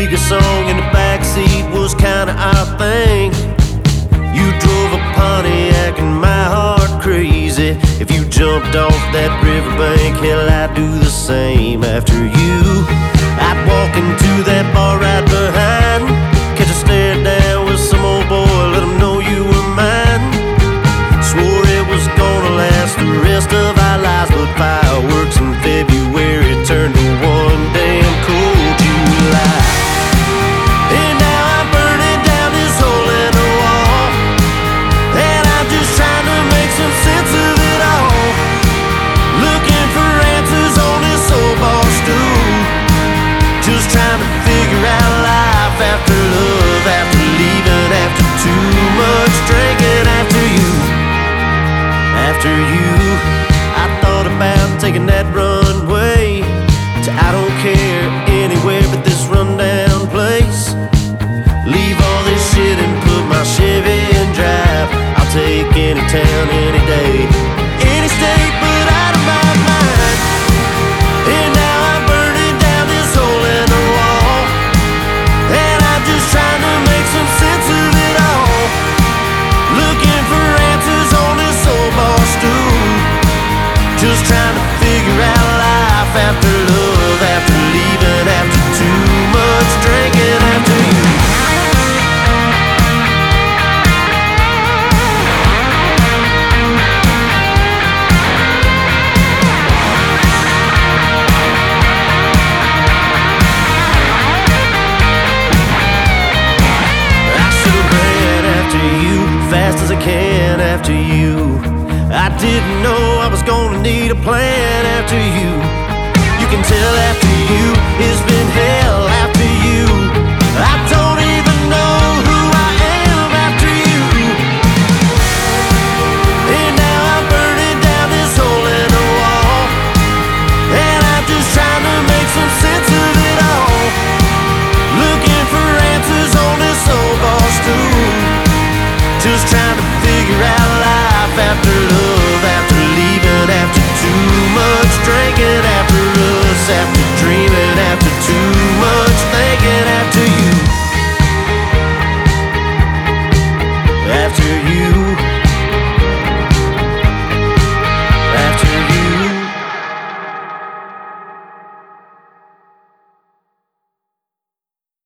speaker song in the backseat was kinda our thing. You drove a Pontiac and my heart crazy. If you jumped off that riverbank, hell, I'd do the same after you. I'd walk into that bar right behind, catch a stare down with some old boy, let him know you were mine. Swore it was gonna last the rest of our lives, but fireworks in February turned to one damn cold July. And now I'm burning down this hole in the wall, and I'm just trying to make some sense of it all. Looking for answers on this old bar stool, just trying to figure out life after love, after leaving, after too much drinking, after you. After you, I thought about taking that runway to I don't care anywhere but this rundown place. Leave all this shit and put my Chevy in drive. I'll take any town, any day, any state, but out of my mind. And now I'm burning down this hole in the wall, and I'm just trying to make some sense of it all. Looking for answers on this old bar stool, just trying to figure out life after love, after leaving, after too much drinking, after you. I should've ran after you, fast as I can after you. I didn't know I was gonna need a plan after you. You can tell after you, it's been hell after